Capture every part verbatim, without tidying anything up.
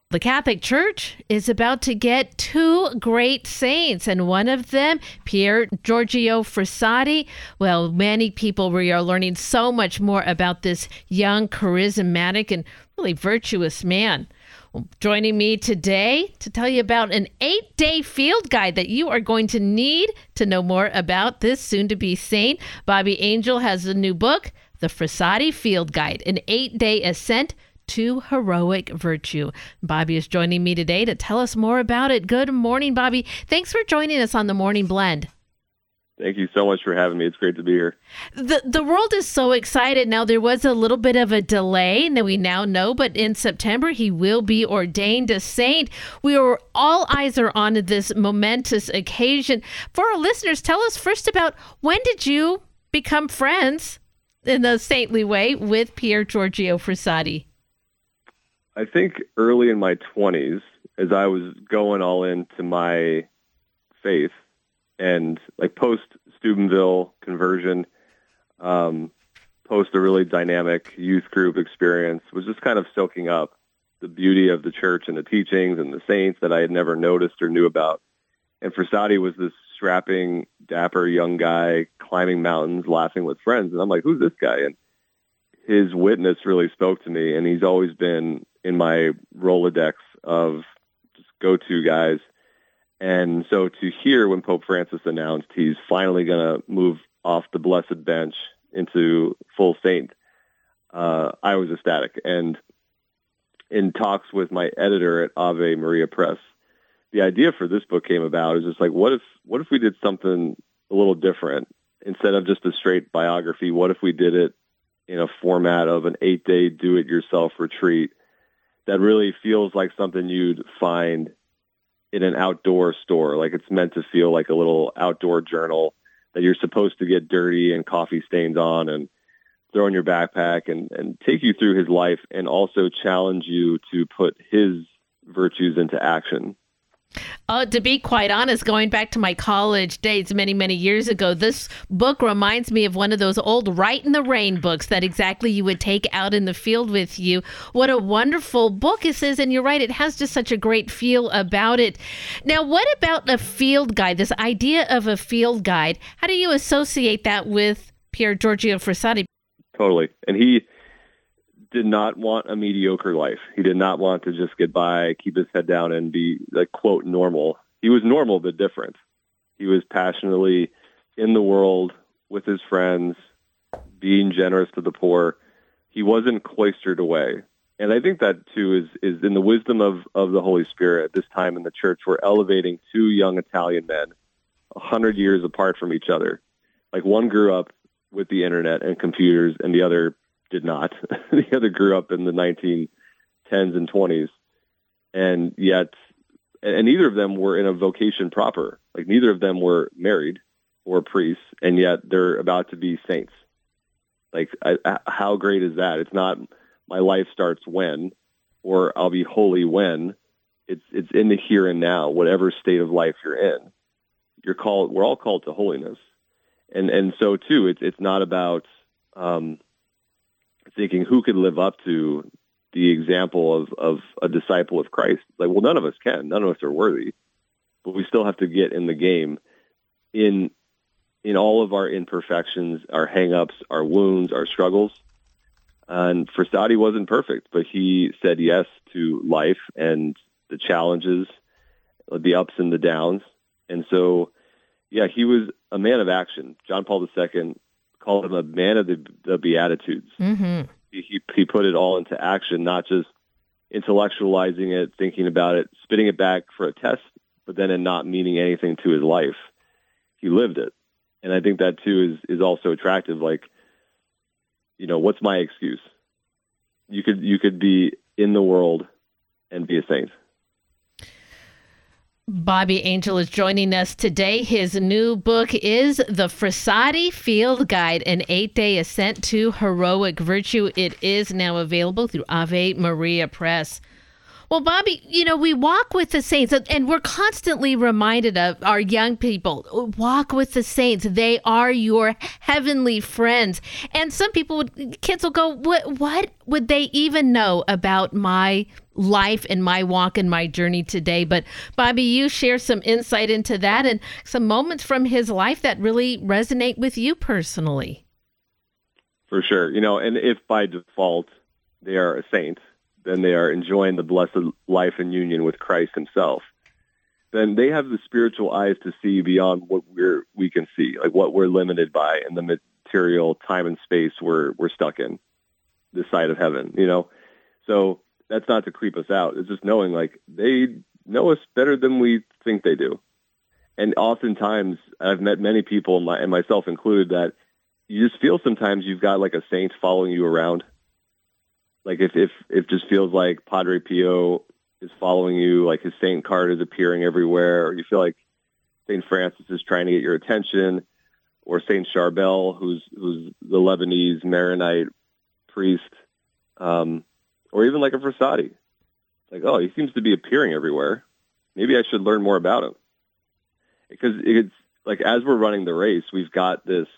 The Catholic Church is about to get two great saints, and one of them, Pier Giorgio Frassati. Well, many people, we are learning so much more about this young, charismatic, and really virtuous man. Well, joining me today to tell you about an eight-day field guide that you are going to need to know more about this soon-to-be saint. Bobby Angel has a new book, The Frassati Field Guide, an eight-day ascent to heroic virtue. Bobby is joining me today to tell us more about it. Good morning, Bobby. Thanks for joining us on the Morning Blend. Thank you so much for having me. It's great to be here. The the world is so excited. Now, there was a little bit of a delay that we now know, but in September, he will be ordained a saint. We are, all eyes are on this momentous occasion. For our listeners, tell us first about when did you become friends in the saintly way with Pier Giorgio Frassati? I think early in my twenties, as I was going all into my faith and like post Steubenville conversion, um, post a really dynamic youth group experience, was just kind of soaking up the beauty of the church and the teachings and the saints that I had never noticed or knew about. And Frassati was this strapping, dapper young guy climbing mountains, laughing with friends. And I'm like, who's this guy? And his witness really spoke to me, and he's always been in my Rolodex of just go-to guys. And so to hear when Pope Francis announced he's finally going to move off the blessed bench into full saint, uh, I was ecstatic. And in talks with my editor at Ave Maria Press, the idea for this book came about. It was just like, what if what if we did something a little different? Instead of just a straight biography, what if we did it in a format of an eight-day do-it-yourself retreat that really feels like something you'd find in an outdoor store. Like it's meant to feel like a little outdoor journal that you're supposed to get dirty and coffee stains on and throw in your backpack and, and take you through his life and also challenge you to put his virtues into action. Uh, to be quite honest, going back to my college days many, many years ago, this book reminds me of one of those old Write in the Rain books that exactly you would take out in the field with you. What a wonderful book it is, and you're right, it has just such a great feel about it. Now, what about a field guide, this idea of a field guide? How do you associate that with Pier Giorgio Frassati? Totally. And he did not want a mediocre life. He did not want to just get by, keep his head down, and be, like, quote, normal. He was normal, but different. He was passionately in the world with his friends, being generous to the poor. He wasn't cloistered away. And I think that, too, is is in the wisdom of, of the Holy Spirit at this time in the church. We're elevating two young Italian men a hundred years apart from each other. Like, one grew up with the internet and computers, and the other did not. The other grew up in the nineteen tens and twenties, and yet, and neither of them were in a vocation proper. Like neither of them were married or priests, and yet they're about to be saints. Like, I, I, how great is that? It's not my life starts when, or I'll be holy when. It's it's in the here and now, whatever state of life you're in. You're called. We're all called to holiness, and and so too. It's it's not about um, thinking who could live up to the example of, of a disciple of Christ. Like, well, none of us can. None of us are worthy. But we still have to get in the game in in all of our imperfections, our hang-ups, our wounds, our struggles. And Frassati wasn't perfect, but he said yes to life and the challenges, the ups and the downs. And so, yeah, he was a man of action. John Paul the Second called him a man of the, the Beatitudes. Mm-hmm. He, he he put it all into action, not just intellectualizing it, thinking about it, spitting it back for a test, but then it not meaning anything to his life. He lived it. And I think that, too, is, is also attractive. Like, you know, what's my excuse? You could you could be in the world and be a saint. Bobby Angel is joining us today. His new book is The Frassati Field Guide, an eight-day ascent to heroic virtue. It is now available through Ave Maria Press. Well, Bobby, you know, we walk with the saints, and we're constantly reminded of our young people. Walk with the saints. They are your heavenly friends. And some people, would, kids will go, what, what would they even know about my life and my walk and my journey today? But Bobby, you share some insight into that and some moments from his life that really resonate with you personally. For sure. You know, and if by default they are a saint, then they are enjoying the blessed life and union with Christ himself, then they have the spiritual eyes to see beyond what we're, we can see, like what we're limited by in the material time and space we're, we're stuck in, this side of heaven, you know? So that's not to creep us out. It's just knowing like they know us better than we think they do. And oftentimes I've met many people, my, and myself included, that you just feel sometimes you've got like a saint following you around. Like if, if, if it just feels like Padre Pio is following you, like his saint card is appearing everywhere, or you feel like Saint Francis is trying to get your attention, or Saint Charbel, who's, who's the Lebanese Maronite priest, um, or even like a Frassati. Like, oh, he seems to be appearing everywhere. Maybe I should learn more about him. Because it's like, as we're running the race, we've got this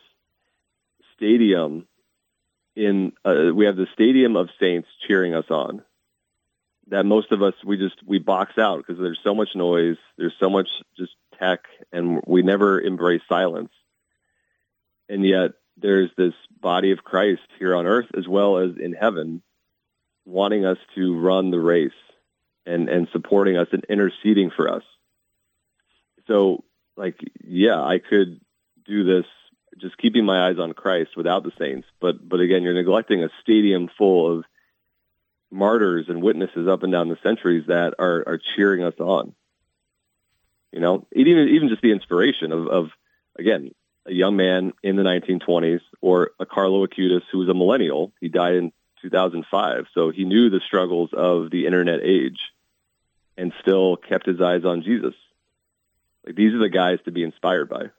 stadium in uh, we have the stadium of saints cheering us on that most of us we just we box out because there's so much noise, there's so much just tech, and we never embrace silence. And yet there's this body of Christ here on earth as well as in heaven wanting us to run the race and and supporting us and interceding for us. So like, yeah, I could do this just keeping my eyes on Christ without the saints. But, but again, you're neglecting a stadium full of martyrs and witnesses up and down the centuries that are, are cheering us on. You know, even, even just the inspiration of, of, again, a young man in the nineteen twenties, or a Carlo Acutis who was a millennial. He died in two thousand five. So he knew the struggles of the internet age and still kept his eyes on Jesus. Like, these are the guys to be inspired by.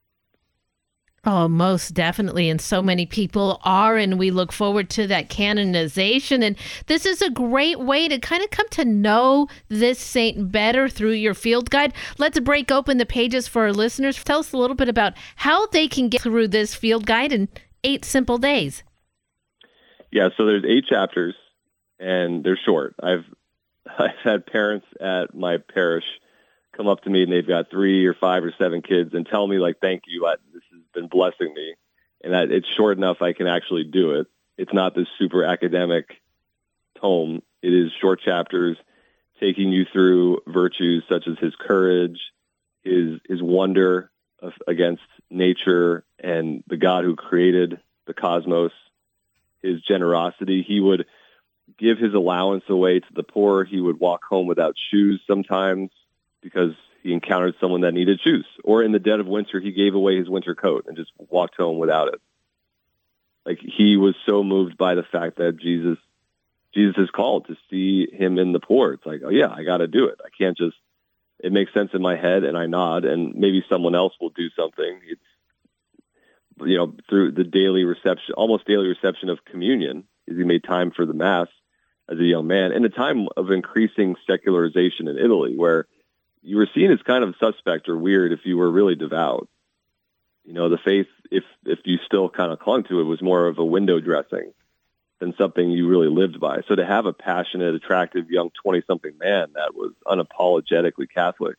Oh, most definitely. And so many people are, and we look forward to that canonization. And this is a great way to kind of come to know this saint better through your field guide. Let's break open the pages for our listeners. Tell us a little bit about how they can get through this field guide in eight simple days. Yeah, so there's eight chapters, and they're short. I've I've had parents at my parish come up to me, and they've got three or five or seven kids, and tell me, like, thank you, I, this has been blessing me, and that it's short enough I can actually do it. It's not this super academic tome. It is short chapters taking you through virtues such as his courage, his his wonder of, against nature and the God who created the cosmos, his generosity. He would give his allowance away to the poor. He would walk home without shoes sometimes, because he encountered someone that needed shoes. Or in the dead of winter, he gave away his winter coat and just walked home without it. Like, he was so moved by the fact that Jesus, Jesus is called to see him in the poor. It's like, oh yeah, I got to do it. I can't just, it makes sense in my head and I nod, and maybe someone else will do something. It's, you know, through the daily reception, almost daily reception of communion, is he made time for the Mass as a young man in a time of increasing secularization in Italy, where you were seen as kind of suspect or weird if you were really devout. You know, the faith, if if you still kind of clung to it, was more of a window dressing than something you really lived by. So to have a passionate, attractive, young twenty-something man that was unapologetically Catholic,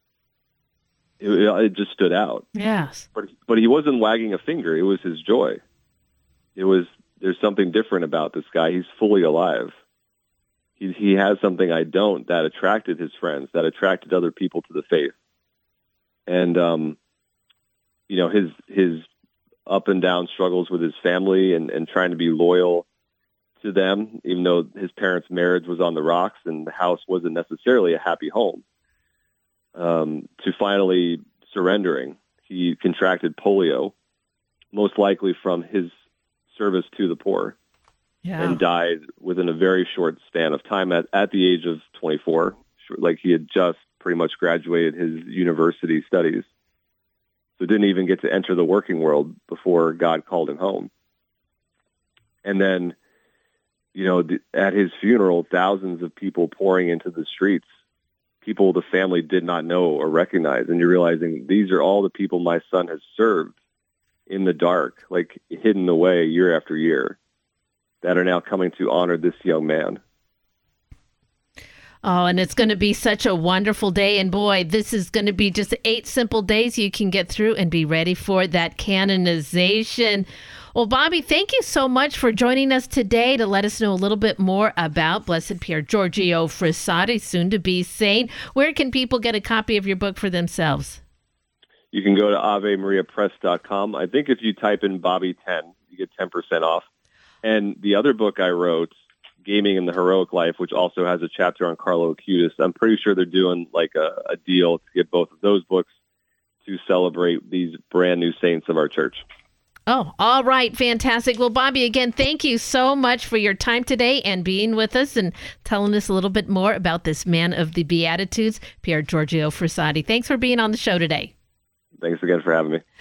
it, it just stood out. Yes. But, but he wasn't wagging a finger. It was his joy. It was, there's something different about this guy. He's fully alive. He, he has something I don't, that attracted his friends, that attracted other people to the faith. And, um, you know, his his up and down struggles with his family and, and trying to be loyal to them, even though his parents' marriage was on the rocks and the house wasn't necessarily a happy home, um, to finally surrendering. He contracted polio, most likely from his service to the poor. Yeah. And died within a very short span of time at, at the age of twenty-four. Like, he had just pretty much graduated his university studies. So didn't even get to enter the working world before God called him home. And then you know, th- at his funeral, thousands of people pouring into the streets, people the family did not know or recognize. And you're realizing these are all the people my son has served in the dark, like hidden away year after year, that are now coming to honor this young man. Oh, and it's going to be such a wonderful day. And boy, this is going to be just eight simple days you can get through and be ready for that canonization. Well, Bobby, thank you so much for joining us today to let us know a little bit more about Blessed Pier Giorgio Frassati, soon to be saint. Where can people get a copy of your book for themselves? You can go to ave maria press dot com. I think if you type in Bobby ten, you get ten percent off. And the other book I wrote, Gaming in the Heroic Life, which also has a chapter on Carlo Acutis, I'm pretty sure they're doing like a, a deal to get both of those books to celebrate these brand new saints of our church. Oh, all right. Fantastic. Well, Bobby, again, thank you so much for your time today and being with us and telling us a little bit more about this man of the Beatitudes, Pier Giorgio Frassati. Thanks for being on the show today. Thanks again for having me.